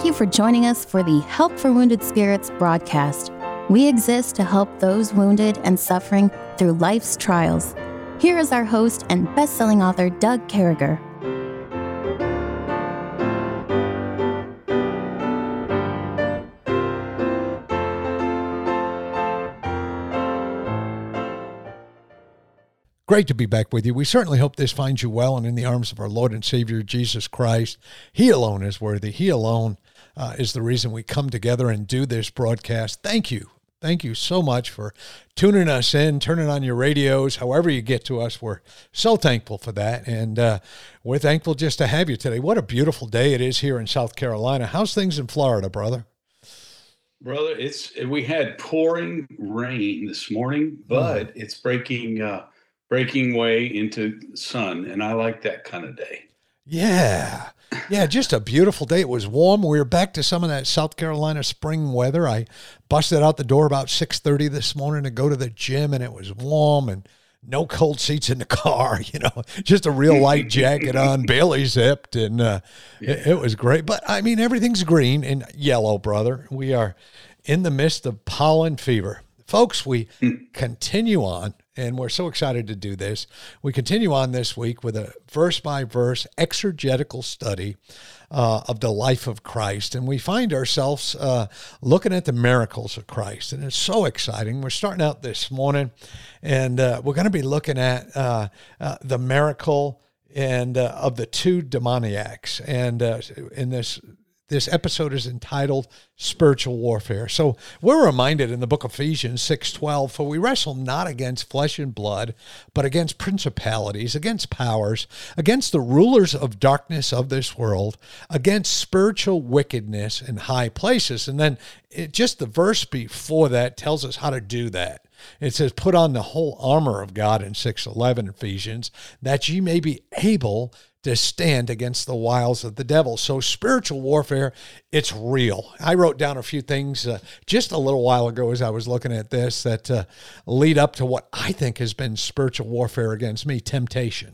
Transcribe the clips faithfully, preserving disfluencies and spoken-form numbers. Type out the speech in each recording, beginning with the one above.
you for joining us for the Help for Wounded Spirits broadcast. We exist to help those wounded and suffering through life's trials. Here is our host and best-selling author, Doug Carriger. Great to be back with you. We certainly hope this finds you well and in the arms of our Lord and Savior, Jesus Christ. He alone is worthy. He alone uh, is the reason we come together and do this broadcast. Thank you. Thank you so much for tuning us in, turning on your radios, however you get to us. We're so thankful for that, and uh, we're thankful just to have you today. What a beautiful day it is here in South Carolina. How's things in Florida, brother? Brother, it's we had pouring rain this morning, but mm. it's breaking uh, breaking way into sun, and I like that kind of day. Yeah. Yeah, just a beautiful day. It was warm. We were back to some of that South Carolina spring weather. I busted out the door about six thirty this morning to go to the gym, and it was warm and no cold seats in the car, you know, just a real light jacket on, barely zipped, and uh, yeah. it, it was great. But, I mean, everything's green and yellow, brother. We are in the midst of pollen fever. Folks, we continue on, and we're so excited to do this. We continue on this week with a verse-by-verse exegetical study uh, of the life of Christ, and we find ourselves uh, looking at the miracles of Christ, and it's so exciting. We're starting out this morning, and uh, we're going to be looking at uh, uh, the miracle and uh, of the two demoniacs, and uh, in this This episode is entitled Spiritual Warfare. So we're reminded in the book of Ephesians six twelve, for we wrestle not against flesh and blood, but against principalities, against powers, against the rulers of darkness of this world, against spiritual wickedness in high places. And then it, just the verse before that tells us how to do that. It says, put on the whole armor of God in six eleven Ephesians, that ye may be able to stand against the wiles of the devil. So spiritual warfare, it's real. I wrote down a few things uh, just a little while ago as I was looking at this that uh, lead up to what I think has been spiritual warfare against me, temptation.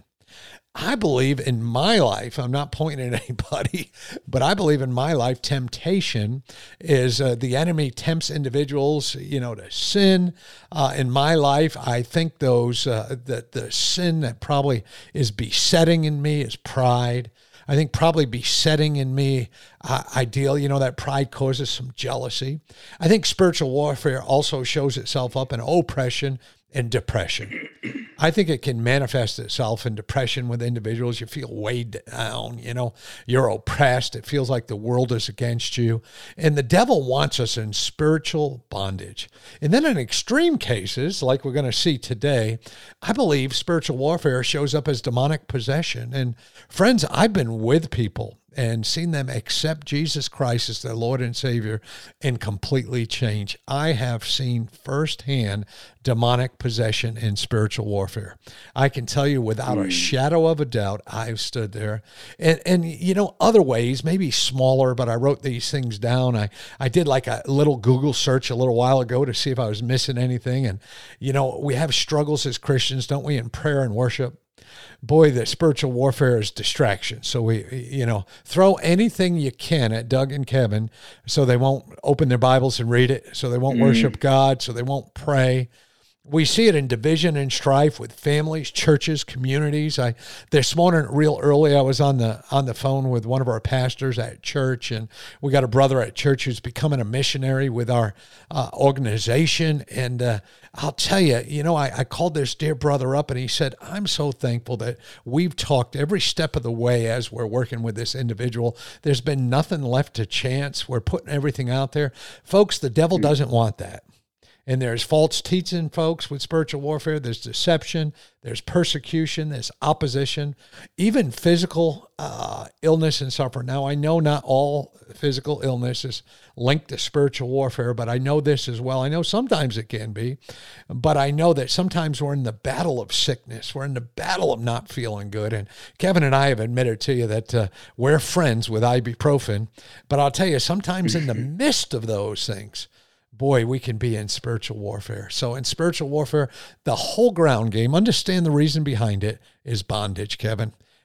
I believe in my life, I'm not pointing at anybody, but I believe in my life, temptation is uh, the enemy tempts individuals, you know, to sin. Uh, in my life, I think those, uh, that the sin that probably is besetting in me is pride. I think probably besetting in me, uh, ideal, you know, that pride causes some jealousy. I think spiritual warfare also shows itself up in oppression and depression. I think it can manifest itself in depression with individuals. You feel weighed down, you know, you're oppressed. It feels like the world is against you. And the devil wants us in spiritual bondage. And then in extreme cases, like we're going to see today, I believe spiritual warfare shows up as demonic possession. And friends, I've been with people and seen them accept Jesus Christ as their Lord and Savior and completely change. I have seen firsthand demonic possession in spiritual warfare. I can tell you without mm. a shadow of a doubt, I've stood there. And, and you know, other ways, maybe smaller, but I wrote these things down. I, I did like a little Google search a little while ago to see if I was missing anything. And, you know, we have struggles as Christians, don't we, in prayer and worship? Boy, the spiritual warfare is distraction. So we, you know, throw anything you can at Doug and Kevin so they won't open their Bibles and read it, so they won't mm. worship God, so they won't pray. We see it in division and strife with families, churches, communities. I this morning, real early, I was on the on the phone with one of our pastors at church, and we got a brother at church who's becoming a missionary with our uh, organization. And uh, I'll tell you, you know, I, I called this dear brother up, and he said, "I'm so thankful that we've talked every step of the way as we're working with this individual. There's been nothing left to chance. We're putting everything out there, folks. The devil doesn't want that." And there's false teaching, folks, with spiritual warfare. There's deception. There's persecution. There's opposition. Even physical uh, illness and suffering. Now, I know not all physical illness is linked to spiritual warfare, but I know this as well. I know sometimes it can be, but I know that sometimes we're in the battle of sickness. We're in the battle of not feeling good. And Kevin and I have admitted to you that uh, we're friends with ibuprofen, but I'll tell you, sometimes in the midst of those things, boy, we can be in spiritual warfare. So in spiritual warfare, the whole ground game, understand the reason behind it, is bondage, Kevin.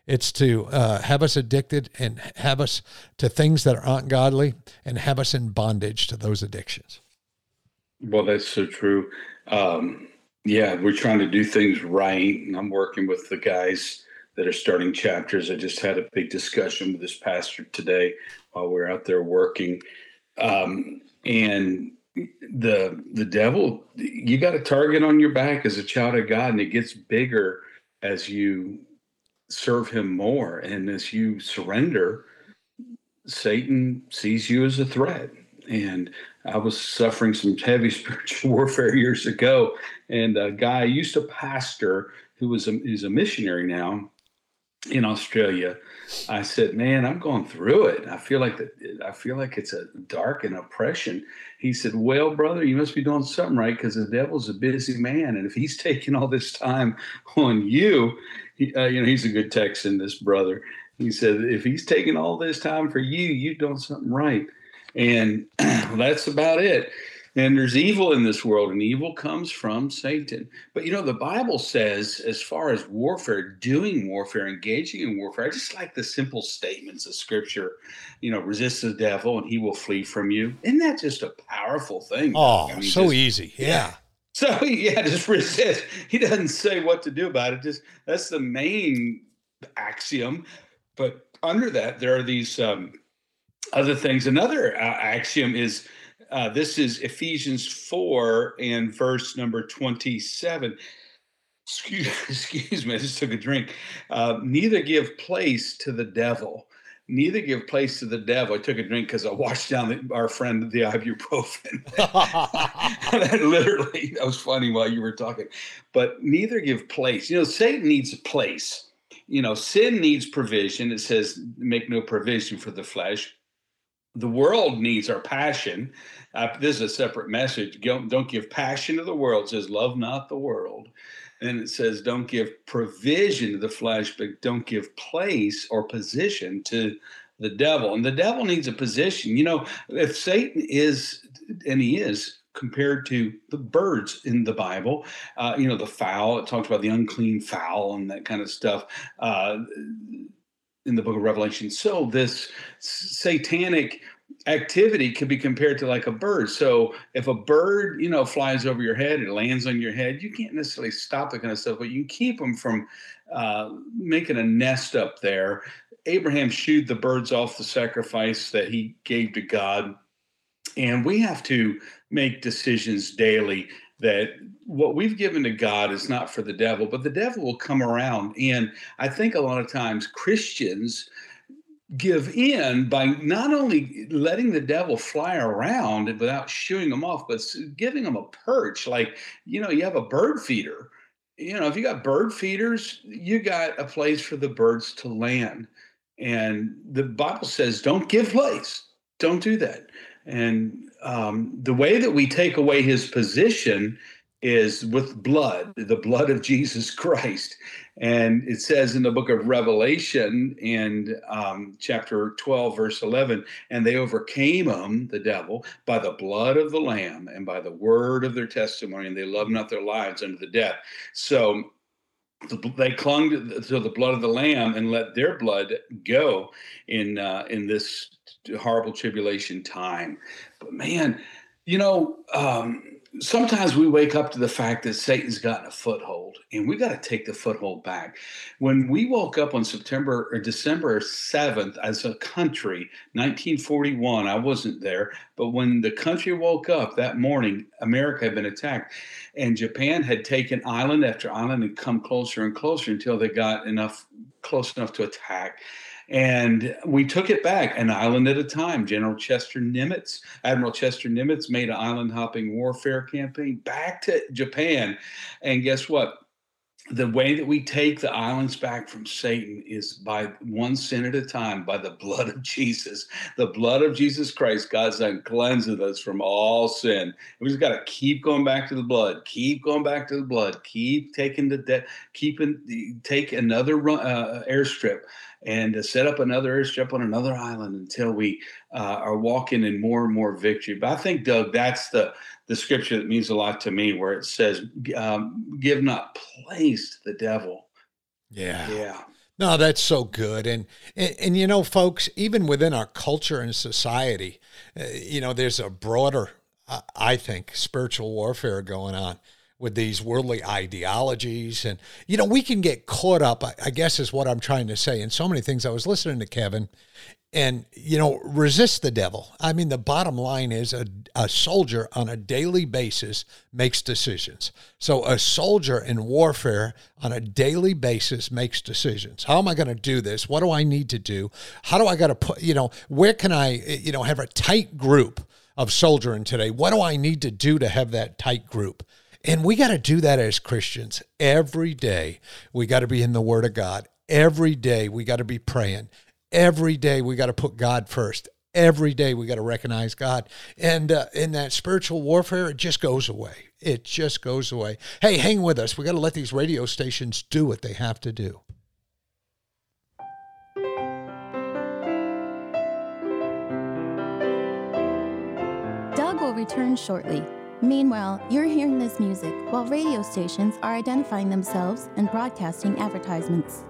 It's to uh, have us addicted and have us to things that are ungodly and have us in bondage to those addictions. Well, that's so true. Um, yeah, we're trying to do things right. And I'm working with the guys that are starting chapters. I just had a big discussion with this pastor today while we we're out there working. Um, and the the devil, you got a target on your back as a child of God, and it gets bigger as you serve him more. And as you surrender, Satan sees you as a threat. And I was suffering some heavy spiritual warfare years ago. And a guy I used to pastor who was a, who's a missionary now in Australia, I said, man, I'm going through it. I feel like that. I feel like it's a dark and oppression. He said, well, brother, you must be doing something right, because the devil's a busy man. And if he's taking all this time on you, he, uh, you know, he's a good Texan, this brother. He said, if he's taking all this time for you, you're doing something right. And that's about it. And there's evil in this world, and evil comes from Satan. But, you know, the Bible says, as far as warfare, doing warfare, engaging in warfare, I just like the simple statements of Scripture. You know, resist the devil and he will flee from you. Isn't that just a powerful thing? Oh, I mean, so just, easy. Yeah. yeah. So, yeah, just resist. He doesn't say what to do about it. Just that's the main axiom. But under that, there are these um, other things. Another uh, axiom is, Uh, this is Ephesians four and verse number twenty-seven. Excuse, excuse me, I just took a drink. Uh, neither give place to the devil. Neither give place to the devil. I took a drink because I washed down the, our friend the ibuprofen. That literally, that was funny while you were talking. But neither give place. You know, Satan needs a place. You know, sin needs provision. It says, make no provision for the flesh. The world needs our passion. Uh, this is a separate message. Don't, don't give passion to the world. It says, love not the world. And it says, don't give provision to the flesh, but don't give place or position to the devil. And the devil needs a position. You know, if Satan is, and he is, compared to the birds in the Bible, uh, you know, the fowl, it talks about the unclean fowl and that kind of stuff. Uh, in the book of Revelation. So this satanic activity could be compared to like a bird. So if a bird, you know, flies over your head, it lands on your head, you can't necessarily stop that kind of stuff, but you can keep them from uh, making a nest up there. Abraham shooed the birds off the sacrifice that he gave to God. And we have to make decisions daily that what we've given to God is not for the devil, but the devil will come around. And I think a lot of times Christians give in by not only letting the devil fly around without shooing them off, but giving them a perch. Like, you know, you have a bird feeder. You know, if you got bird feeders, you got a place for the birds to land. And the Bible says, don't give place. Don't do that. And um, the way that we take away his position is with blood, the blood of Jesus Christ. And it says in the book of Revelation and um, chapter twelve, verse eleven, and they overcame him, the devil, by the blood of the Lamb and by the word of their testimony, and they loved not their lives unto the death. So they clung to the blood of the Lamb and let their blood go in uh, in this horrible tribulation time. But man, you know, um, sometimes we wake up to the fact that Satan's gotten a foothold, and we got to take the foothold back. When we woke up on September or December seventh as a country, nineteen forty-one, I wasn't there, but when the country woke up that morning, America had been attacked, and Japan had taken island after island and come closer and closer until they got enough close enough to attack. And we took it back an island at a time. General Chester Nimitz, Admiral Chester Nimitz made an island hopping warfare campaign back to Japan. And guess what? The way that we take the islands back from Satan is by one sin at a time, by the blood of Jesus. The blood of Jesus Christ, God's done cleanses us from all sin. We just got to keep going back to the blood, keep going back to the blood, keep taking the debt, keeping take another uh, airstrip and to set up another airstrip on another island until we uh, are walking in more and more victory. But I think, Doug, that's the the scripture that means a lot to me, where it says, um, give not place to the devil. Yeah. Yeah. No, that's so good. And, and, and you know, folks, even within our culture and society, uh, you know, there's a broader, uh, I think, spiritual warfare going on with these worldly ideologies. And, you know, we can get caught up, I, I guess is what I'm trying to say, in so many things. I was listening to Kevin and, you know, resist the devil. I mean, the bottom line is a, a soldier on a daily basis makes decisions. So a soldier in warfare on a daily basis makes decisions. How am I going to do this? What do I need to do? How do I got to put, you know, where can I, you know, have a tight group of soldiering today? What do I need to do to have that tight group? And we got to do that as Christians every day. We got to be in the Word of God. Every day we got to be praying. Every day we got to put God first. Every day we got to recognize God. And uh, in that spiritual warfare, it just goes away. It just goes away. Hey, hang with us. We got to let these radio stations do what they have to do. Doug will return shortly. Meanwhile, you're hearing this music while radio stations are identifying themselves and broadcasting advertisements.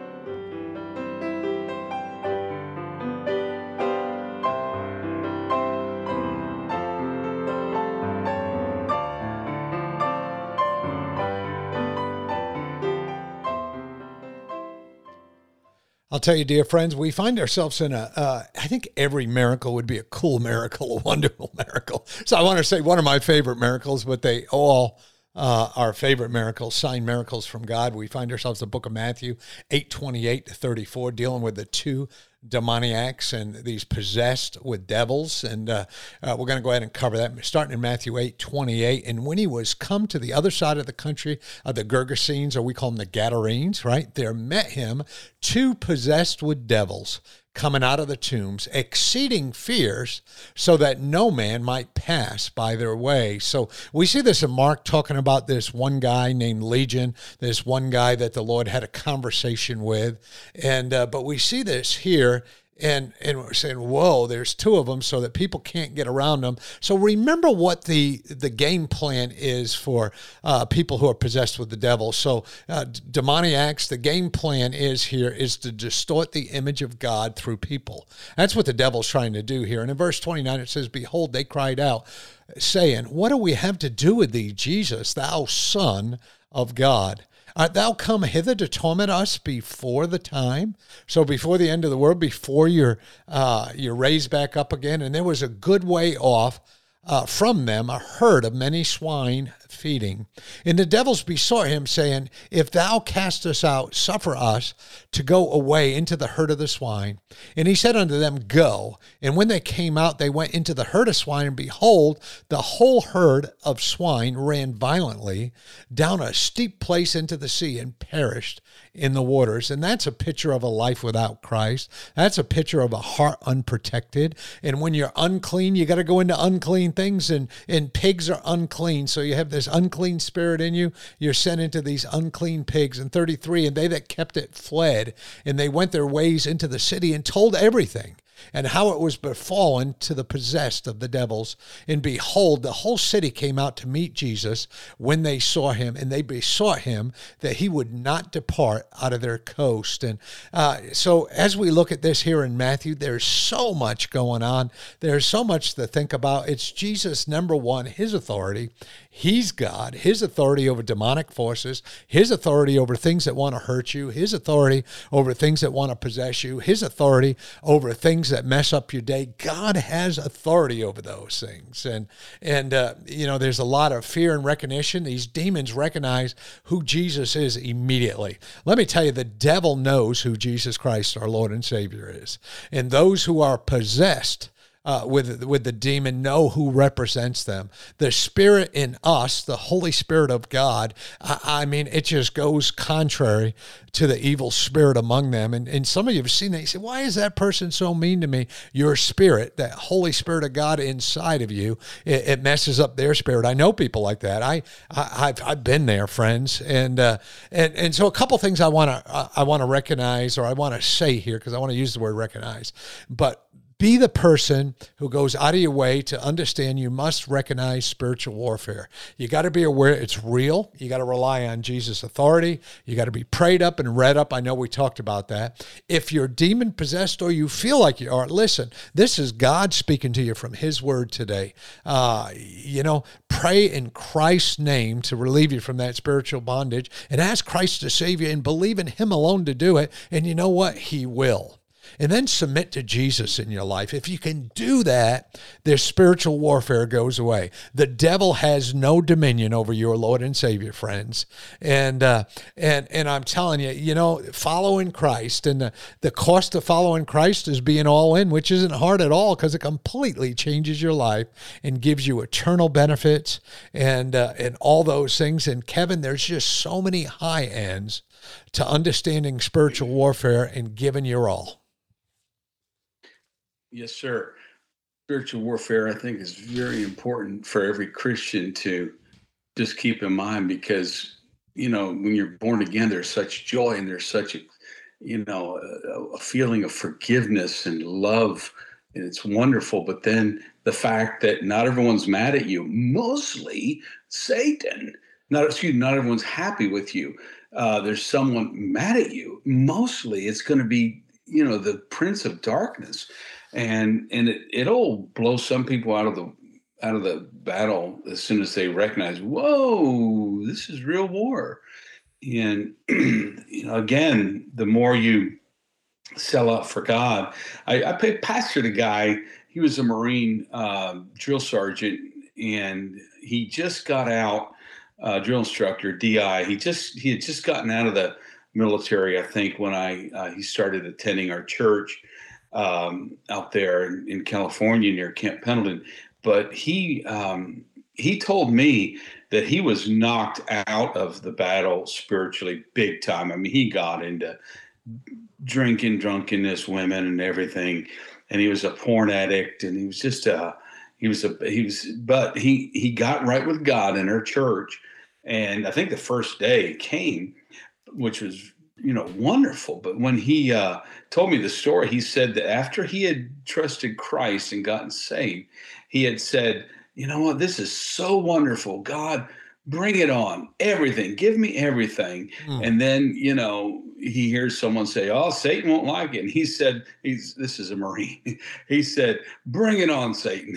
I'll tell you, dear friends, we find ourselves in a, uh, I think every miracle would be a cool miracle, a wonderful miracle. So I want to say one of my favorite miracles, but they all uh, are favorite miracles, sign miracles from God. We find ourselves in the book of Matthew, eight twenty-eight to thirty-four, dealing with the two demoniacs and these possessed with devils. And uh, uh, we're going to go ahead and cover that, starting in Matthew eight twenty-eight. And when he was come to the other side of the country of the Gergesenes, or we call them the Gadarenes, right? There met him two possessed with devils, coming out of the tombs, exceeding fierce, so that no man might pass by their way. So we see this in Mark talking about this one guy named Legion, this one guy that the Lord had a conversation with. And uh, but we see this here, and, and we're saying, whoa, there's two of them so that people can't get around them. So remember what the, the game plan is for uh, people who are possessed with the devil. So uh, demoniacs, the game plan is here is to distort the image of God through people. That's what the devil's trying to do here. And in verse twenty-nine, it says, behold, they cried out, saying, what do we have to do with thee, Jesus, thou Son of God? Art thou come hither to torment us before the time? So before the end of the world, before you're, uh, you're raised back up again. And there was a good way off uh, from them, a herd of many swine feeding. And the devils besought him, saying, if thou cast us out, suffer us to go away into the herd of the swine. And he said unto them, go. And when they came out, they went into the herd of swine, and behold, the whole herd of swine ran violently down a steep place into the sea and perished in the waters. And that's a picture of a life without Christ. That's a picture of a heart unprotected. And when you're unclean, you got to go into unclean things, and, and pigs are unclean. So you have this unclean spirit in you. You're sent into these unclean pigs. And thirty-three, and they that kept it fled, and they went their ways into the city and told everything, and how it was befallen to the possessed of the devils. And behold, the whole city came out to meet Jesus when they saw him, and they besought him that he would not depart out of their coast. And uh, so as we look at this here in Matthew, there's so much going on. There's so much to think about. It's Jesus, number one, his authority. He's God, his authority over demonic forces, his authority over things that want to hurt you, his authority over things that want to possess you, his authority over things that mess up your day. God has authority over those things. And, and uh, you know, there's a lot of fear and recognition. These demons recognize who Jesus is immediately. Let me tell you, the devil knows who Jesus Christ, our Lord and Savior, is. And those who are possessed Uh, with with the demon know who represents them. The Spirit in us, the Holy Spirit of God, I, I mean, it just goes contrary to the evil spirit among them. And, and some of you have seen that. You say, why is that person so mean to me? Your spirit, that Holy Spirit of God inside of you, it, it messes up their spirit. I know people like that. I, I I've I've been there, friends. And uh, and and so a couple things I want to I want to recognize, or I want to say here, because I want to use the word recognize, but be the person who goes out of your way to understand you must recognize spiritual warfare. You got to be aware it's real. You got to rely on Jesus' authority. You got to be prayed up and read up. I know we talked about that. If you're demon possessed or you feel like you are, listen, this is God speaking to you from his word today. Uh, you know, pray in Christ's name to relieve you from that spiritual bondage and ask Christ to save you and believe in him alone to do it. And you know what? He will. And then submit to Jesus in your life. If you can do that, their spiritual warfare goes away. The devil has no dominion over your Lord and Savior, friends. And uh, and and I'm telling you, you know, following Christ, and the, the cost of following Christ is being all in, which isn't hard at all because it completely changes your life and gives you eternal benefits and uh, and all those things. And Kevin, there's just so many high ends to understanding spiritual warfare and giving your all. Yes, sir. Spiritual warfare, I think, is very important for every Christian to just keep in mind because, you know, when you're born again, there's such joy and there's such, a, you know, a, a feeling of forgiveness and love. And it's wonderful. But then the fact that not everyone's mad at you, mostly Satan, not, excuse me, not everyone's happy with you. Uh, there's someone mad at you. Mostly it's going to be, you know, the prince of darkness. And and it, it'll blow some people out of the out of the battle as soon as they recognize, whoa, this is real war. And you know, again, the more you sell out for God, I, I pastored a guy. He was a Marine uh, drill sergeant, and he just got out, uh, drill instructor, D I. He just he had just gotten out of the military, I think, when I uh, he started attending our church. Um, out there in, in California near Camp Pendleton, but he um, he told me that he was knocked out of the battle spiritually big time. I mean, he got into drinking, drunkenness, women, and everything, and he was a porn addict, and he was just a he was a he was, but he he got right with God in our church, and I think the first day came, which was, you know, wonderful. But when he uh, told me the story, he said that after he had trusted Christ and gotten saved, he had said, you know what, this is so wonderful. God, bring it on. Everything. Give me everything. Mm. And then, you know, he hears someone say, oh, Satan won't like it. And he said, he's this is a Marine. He said, bring it on, Satan.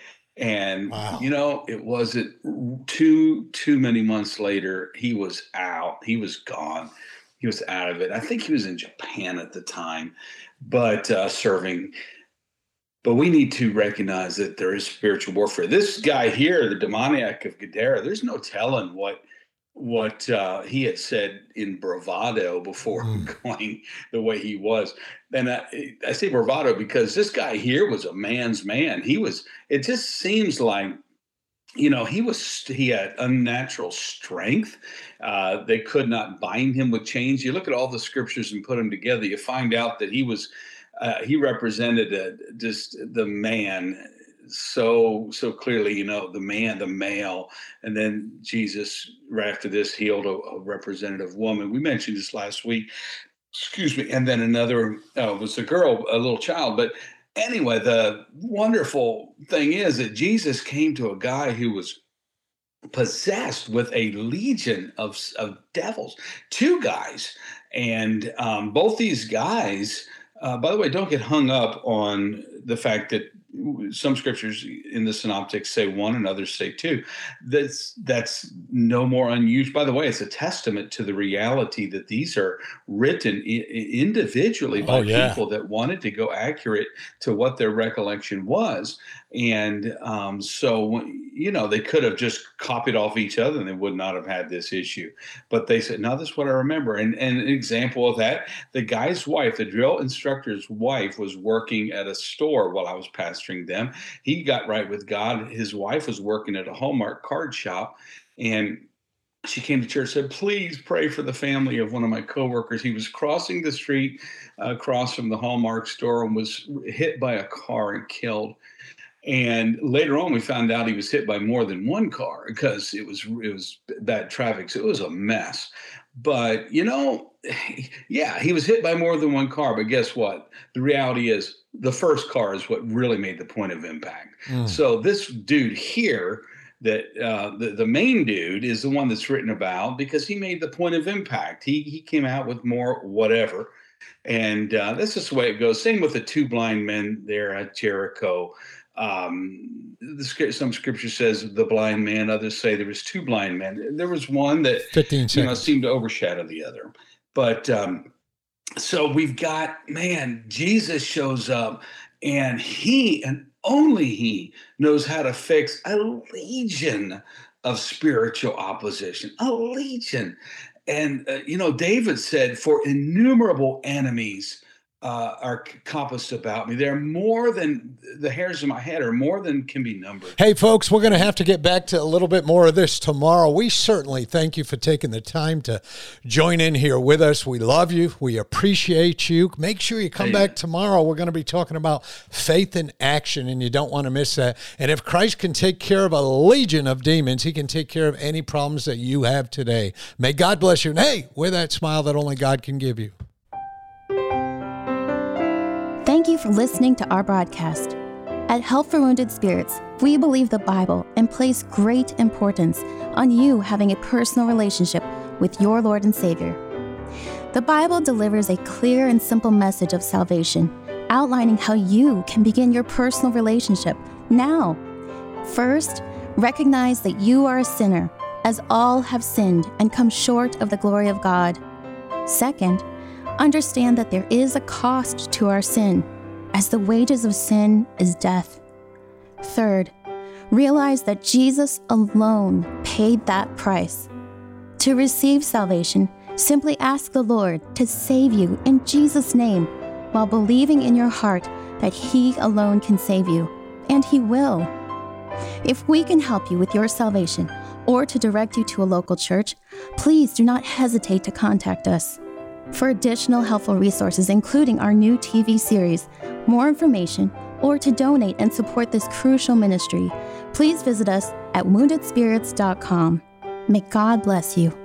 And, wow. you know, it wasn't too, too many months later, he was out. He was gone. He was out of it. I think he was in Japan at the time, but uh, serving. But we need to recognize that there is spiritual warfare. This guy here, the demoniac of Gadara, there's no telling what what uh, he had said in bravado before mm. going the way he was. And I, I say bravado because this guy here was a man's man. He was. It just seems like, you know, he was, he had unnatural strength. Uh, they could not bind him with chains. You look at all the scriptures and put them together, you find out that he was, uh, he represented a, just the man so, so clearly, you know, the man, the male. And then Jesus, right after this, healed a, a representative woman. We mentioned this last week, excuse me. And then another uh, was a girl, a little child, but anyway, the wonderful thing is that Jesus came to a guy who was possessed with a legion of, of devils, two guys. And um, both these guys, uh, by the way, don't get hung up on the fact that some scriptures in the synoptics say one and others say two. That's that's no more unusual. By the way, it's a testament to the reality that these are written I- individually by oh, yeah. people that wanted to go accurate to what their recollection was. And um, so, you know, they could have just copied off each other and they would not have had this issue. But they said, no, this is what I remember. And, and an example of that, the guy's wife, the drill instructor's wife, was working at a store while I was pastoring them. He got right with God. His wife was working at a Hallmark card shop. And she came to church and said, please pray for the family of one of my coworkers. He was crossing the street uh, across from the Hallmark store and was hit by a car and killed. And later on, we found out he was hit by more than one car because it was it was bad traffic. So it was a mess. But, you know, yeah, he was hit by more than one car. But guess what? The reality is the first car is what really made the point of impact. Mm. So this dude here, that uh, the, the main dude is the one that's written about because he made the point of impact. He, he came out with more whatever. And uh, that's just the way it goes. Same with the two blind men there at Jericho. Um, the, some scripture says the blind man, others say there was two blind men. There was one that you know, seemed to overshadow the other. But um, so we've got, man, Jesus shows up, and he and only he knows how to fix a legion of spiritual opposition, a legion. And, uh, you know, David said, for innumerable enemies uh, are compassed about me. They're more than the hairs of my head, are more than can be numbered. Hey, folks, we're going to have to get back to a little bit more of this tomorrow. We certainly thank you for taking the time to join in here with us. We love you. We appreciate you. Make sure you come hey. back tomorrow. We're going to be talking about faith in action, and you don't want to miss that. And if Christ can take care of a legion of demons, he can take care of any problems that you have today. May God bless you. And hey, wear that smile that only God can give you. Thank you for listening to our broadcast. At Help for Wounded Spirits, we believe the Bible and place great importance on you having a personal relationship with your Lord and Savior. The Bible delivers a clear and simple message of salvation, outlining how you can begin your personal relationship now. First, recognize that you are a sinner, as all have sinned and come short of the glory of God. Second, understand that there is a cost to our sin, as the wages of sin is death. Third, realize that Jesus alone paid that price. To receive salvation, simply ask the Lord to save you in Jesus' name, while believing in your heart that He alone can save you, and He will. If we can help you with your salvation or to direct you to a local church, please do not hesitate to contact us. For additional helpful resources, including our new T V series, more information, or to donate and support this crucial ministry, please visit us at wounded spirits dot com. May God bless you.